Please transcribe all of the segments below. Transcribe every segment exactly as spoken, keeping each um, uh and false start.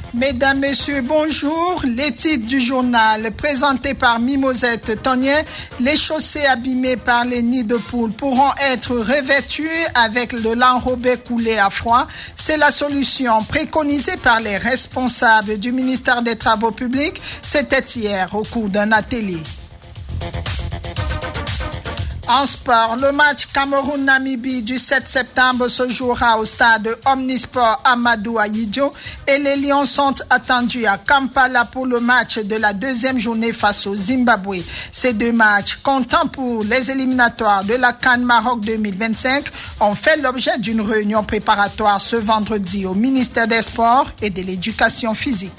Mesdames, Messieurs, bonjour. Les titres du journal présentés par Mimosette Tonnier. Les chaussées abîmées par les nids de poules pourront être revêtues avec de l'enrobé coulé à froid. C'est la solution préconisée par les responsables du ministère des Travaux publics. C'était hier au cours d'un atelier. En sport, le match Cameroun-Namibie du sept septembre se jouera au stade Omnisport Amadou Ahidjo et les Lions sont attendus à Kampala pour le match de la deuxième journée face au Zimbabwe. Ces deux matchs, comptant pour les éliminatoires de la CAN Maroc deux mille vingt-cinq, ont fait l'objet d'une réunion préparatoire ce vendredi au ministère des Sports et de l'Éducation physique.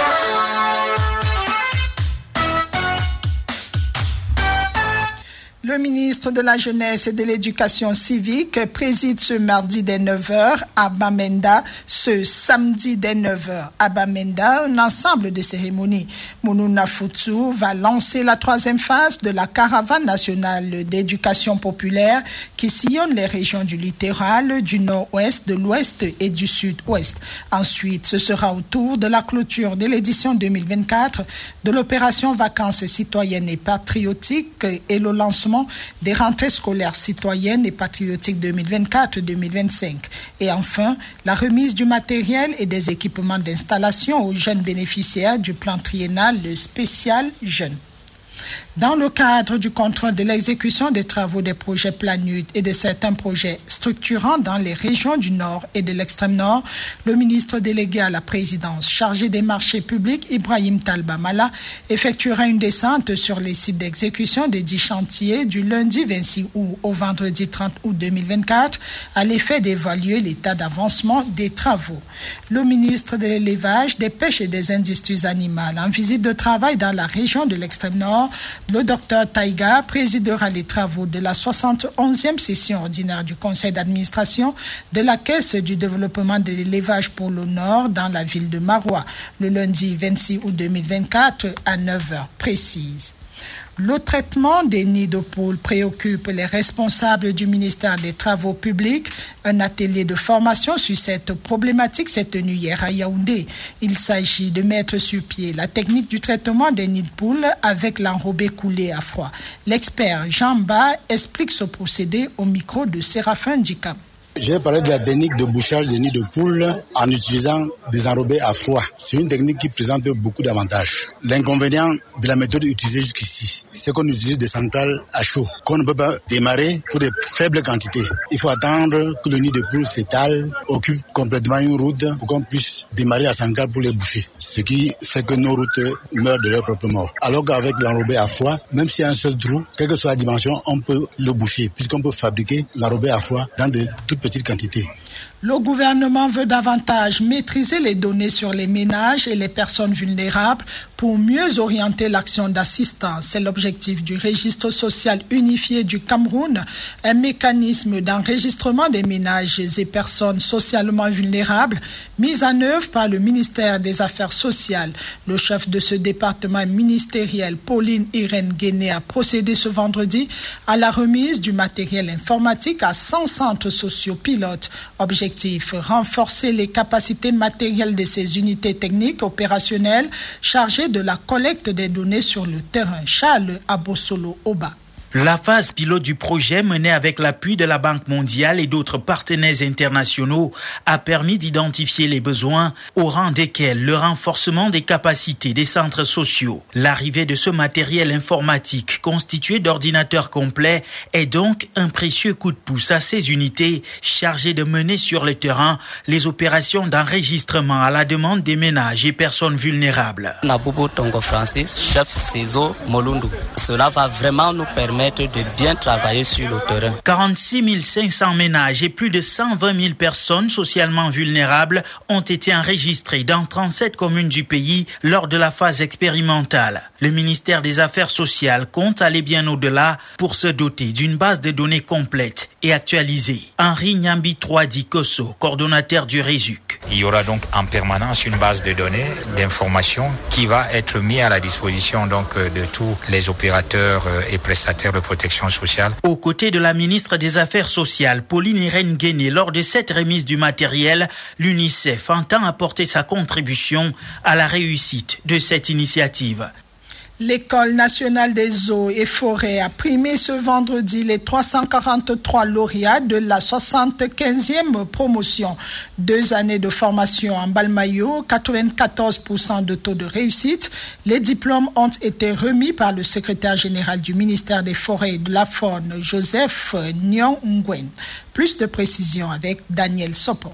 Le ministre de la Jeunesse et de l'Éducation civique préside ce mardi dès neuf heures à Bamenda, ce samedi dès neuf heures à Bamenda, un ensemble de cérémonies. Mounouna Futsou va lancer la troisième phase de la caravane nationale d'éducation populaire qui sillonne les régions du littoral, du nord-ouest, de l'ouest et du sud-ouest. Ensuite, ce sera au tour de la clôture de l'édition deux mille vingt-quatre de l'opération Vacances citoyennes et patriotiques et le lancement des rentrées scolaires citoyennes et patriotiques deux mille vingt-quatre deux mille vingt-cinq. Et enfin, la remise du matériel et des équipements d'installation aux jeunes bénéficiaires du plan triennal spécial jeunes. Dans le cadre du contrôle de l'exécution des travaux des projets Planut et de certains projets structurants dans les régions du Nord et de l'extrême Nord, le ministre délégué à la présidence chargé des marchés publics, Ibrahim Talbamala, effectuera une descente sur les sites d'exécution des dix chantiers du lundi vingt-six août au vendredi trente août deux mille vingt-quatre à l'effet d'évaluer l'état d'avancement des travaux. Le ministre de l'élevage, des pêches et des industries animales en visite de travail dans la région de l'extrême Nord, le docteur Taïga présidera les travaux de la soixante et onzième session ordinaire du conseil d'administration de la Caisse du développement de l'élevage pour le Nord dans la ville de Maroua, le lundi vingt-six août deux mille vingt-quatre à neuf heures précises. Le traitement des nids de poules préoccupe les responsables du ministère des Travaux publics. Un atelier de formation sur cette problématique s'est tenu hier à Yaoundé. Il s'agit de mettre sur pied la technique du traitement des nids de poules avec l'enrobé coulé à froid. L'expert Jean Ba explique ce procédé au micro de Séraphin Djikam. J'ai parlé de la technique de bouchage des nids de poules en utilisant des enrobés à froid. C'est une technique qui présente beaucoup d'avantages. L'inconvénient de la méthode utilisée jusqu'ici, c'est qu'on utilise des centrales à chaud, qu'on ne peut pas démarrer pour de faibles quantités. Il faut attendre que le nid de poule s'étale, occupe complètement une route pour qu'on puisse démarrer la centrale pour les boucher. Ce qui fait que nos routes meurent de leur propre mort. Alors qu'avec l'enrobé à froid, même s'il y a un seul trou, quelle que soit la dimension, on peut le boucher, puisqu'on peut fabriquer l'enrobé à froid dans de toutes petite quantité. Le gouvernement veut davantage maîtriser les données sur les ménages et les personnes vulnérables pour mieux orienter l'action d'assistance. C'est l'objectif du registre social unifié du Cameroun, un mécanisme d'enregistrement des ménages et personnes socialement vulnérables mis en œuvre par le ministère des Affaires sociales. Le chef de ce département ministériel, Pauline Irène Guéné, a procédé ce vendredi à la remise du matériel informatique à cent centres sociaux pilotes. Objectif renforcer les capacités matérielles de ces unités techniques opérationnelles chargées de la collecte des données sur le terrain. Charles Abosolo Oba. La phase pilote du projet, menée avec l'appui de la Banque mondiale et d'autres partenaires internationaux, a permis d'identifier les besoins, au rang desquels le renforcement des capacités des centres sociaux. L'arrivée de ce matériel informatique constitué d'ordinateurs complets est donc un précieux coup de pouce à ces unités chargées de mener sur le terrain les opérations d'enregistrement à la demande des ménages et personnes vulnérables. Nabobo Tongo Francis, chef Cézo Molundu. Cela va vraiment nous permettre de bien travailler sur le terrain. quarante-six mille cinq cents ménages et plus de cent vingt mille personnes socialement vulnérables ont été enregistrés dans trente-sept communes du pays lors de la phase expérimentale. Le ministère des Affaires sociales compte aller bien au-delà pour se doter d'une base de données complète et actualisée. Henri Nyambi trois Dikoso, coordonnateur du Résuc. Il y aura donc en permanence une base de données, d'informations qui va être mise à la disposition donc de tous les opérateurs et prestataires de protection sociale. Aux côtés de la ministre des Affaires sociales, Pauline Irène Guéné, lors de cette remise du matériel, l'UNICEF entend apporter sa contribution à la réussite de cette initiative. L'École nationale des eaux et forêts a primé ce vendredi les trois cent quarante-trois lauréats de la soixante-quinzième promotion. Deux années de formation en Balmayo, quatre-vingt-quatorze pour cent de taux de réussite. Les diplômes ont été remis par le secrétaire général du ministère des Forêts et de la Faune, Joseph Nyong-Ngwen. Plus de précisions avec Daniel Sopon.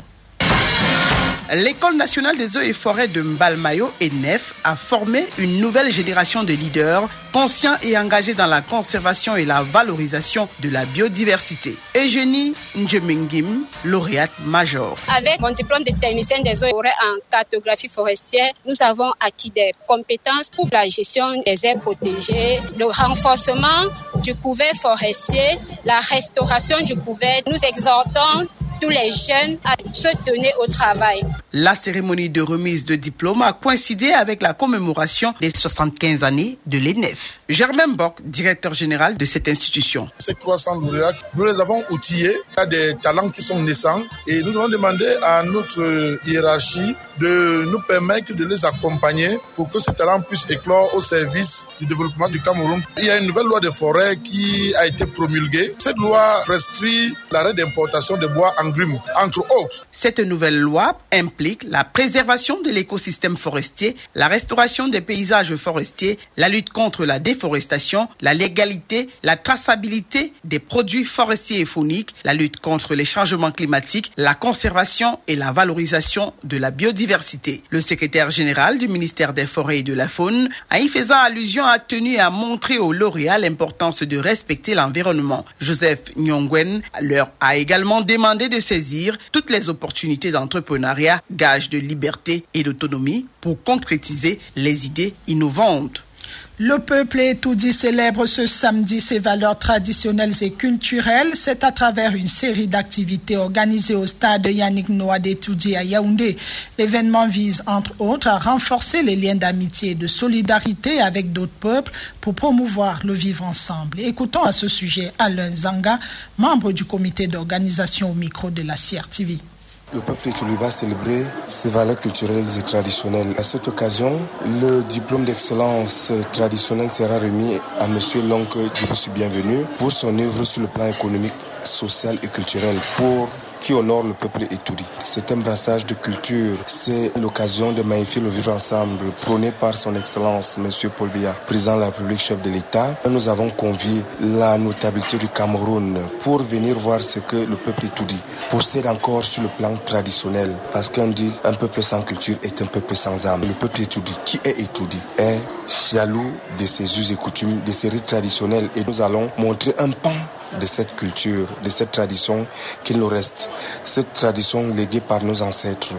L'École nationale des eaux et forêts de Mbalmayo et Nef a formé une nouvelle génération de leaders conscients et engagés dans la conservation et la valorisation de la biodiversité. Eugénie Njemengim, lauréate major. Avec mon diplôme de technicien des eaux et forêts en cartographie forestière, nous avons acquis des compétences pour la gestion des aires protégées, le renforcement du couvert forestier, la restauration du couvert. Nous exhortons tous les jeunes à se donner au travail. La cérémonie de remise de diplôme a coïncidé avec la commémoration des soixante-quinze années de l'E N E F. Germain Bock, directeur général de cette institution. Ces trois cents lauréats, nous les avons outillés. Il y a des talents qui sont naissants et nous avons demandé à notre hiérarchie de nous permettre de les accompagner pour que ces talents puissent éclore au service du développement du Cameroun. Il y a une nouvelle loi de forêt qui a été promulguée. Cette loi prescrit l'arrêt d'importation de bois en grume, entre autres. Cette nouvelle loi implique la préservation de l'écosystème forestier, la restauration des paysages forestiers, la lutte contre la déforestation, la légalité, la traçabilité des produits forestiers et fauniques, la lutte contre les changements climatiques, la conservation et la valorisation de la biodiversité. Le secrétaire général du ministère des Forêts et de la Faune, en y faisant allusion, a tenu à montrer aux lauréats l'importance de respecter l'environnement. Joseph Nyong-Ngwen leur a également demandé de saisir toutes les opportunités d'entrepreneuriat, gage de liberté et d'autonomie pour concrétiser les idées innovantes. Le peuple étoudi célèbre ce samedi ses valeurs traditionnelles et culturelles. C'est à travers une série d'activités organisées au stade Yannick Noah d'Etoudi à Yaoundé. L'événement vise entre autres à renforcer les liens d'amitié et de solidarité avec d'autres peuples pour promouvoir le vivre ensemble. Écoutons à ce sujet Alain Zanga, membre du comité d'organisation au micro de la C R T V. Le peuple étouli va célébrer ses valeurs culturelles et traditionnelles. À cette occasion, le diplôme d'excellence traditionnelle sera remis à M. Lonk Djiboussi Bienvenu pour son œuvre sur le plan économique, social et culturel, pour qui honore le peuple étoudi. C'est un brassage de culture, c'est l'occasion de magnifier le vivre ensemble prôné par son excellence M. Paul Biya, président de la République, chef de l'État. Nous avons convié la notabilité du Cameroun pour venir voir ce que le peuple étoudi possède encore sur le plan traditionnel, parce qu'on dit un peuple sans culture est un peuple sans âme. Le peuple étoudi, qui est étoudi, est jaloux de ses us et coutumes, de ses rites traditionnels, et nous allons montrer un pan de cette culture, de cette tradition qu'il nous reste, cette tradition léguée par nos ancêtres.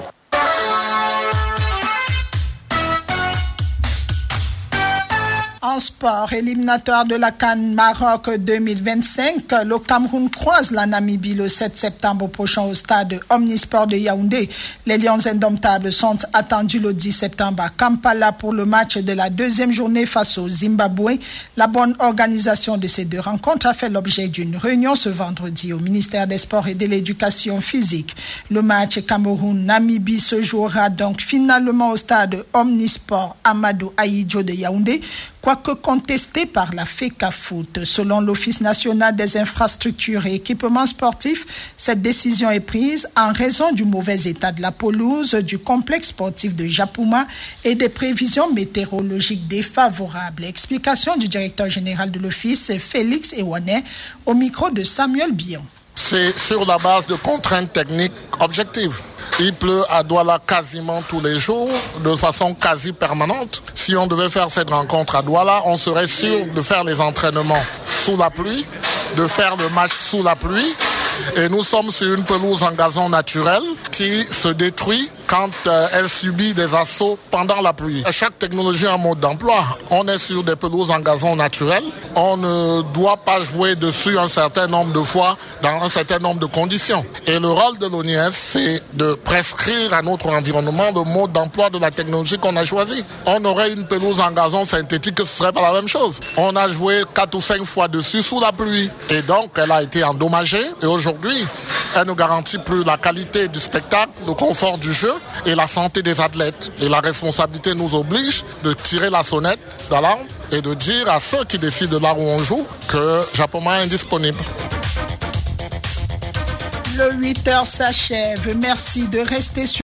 En sport, éliminatoire de la CAN Maroc deux mille vingt-cinq, le Cameroun croise la Namibie le sept septembre prochain au stade Omnisport de Yaoundé. Les Lions indomptables sont attendus le dix septembre à Kampala pour le match de la deuxième journée face au Zimbabwe. La bonne organisation de ces deux rencontres a fait l'objet d'une réunion ce vendredi au ministère des Sports et de l'Éducation physique. Le match Cameroun-Namibie se jouera donc finalement au stade Omnisport Amadou Ahidjo de Yaoundé, quoique contesté par la FECAFOOT. Selon l'Office national des infrastructures et équipements sportifs, cette décision est prise en raison du mauvais état de la pelouse du complexe sportif de Japuma et des prévisions météorologiques défavorables. Explication du directeur général de l'Office, Félix Ewanet, au micro de Samuel Bion. C'est sur la base de contraintes techniques objectives. Il pleut à Douala quasiment tous les jours, de façon quasi permanente. Si on devait faire cette rencontre à Douala, on serait sûr de faire les entraînements sous la pluie, de faire le match sous la pluie. Et nous sommes sur une pelouse en gazon naturel qui se détruit quand euh, elle subit des assauts pendant la pluie. Chaque technologie a un mode d'emploi. On est sur des pelouses en gazon naturel on ne doit pas jouer dessus un certain nombre de fois dans un certain nombre de conditions. Et le rôle de l'O N I S, c'est de prescrire à notre environnement le mode d'emploi de la technologie qu'on a choisi. On aurait une pelouse en gazon synthétique, ce serait pas la même chose. On a joué quatre ou cinq fois dessus sous la pluie. Et donc, elle a été endommagée. Et aujourd'hui, elle ne garantit plus la qualité du spectacle, le confort du jeu et la santé des athlètes. Et la responsabilité nous oblige de tirer la sonnette d'alarme et de dire à ceux qui décident de là où on joue que Japoma est indisponible. Le huit heures s'achève. Merci de rester sur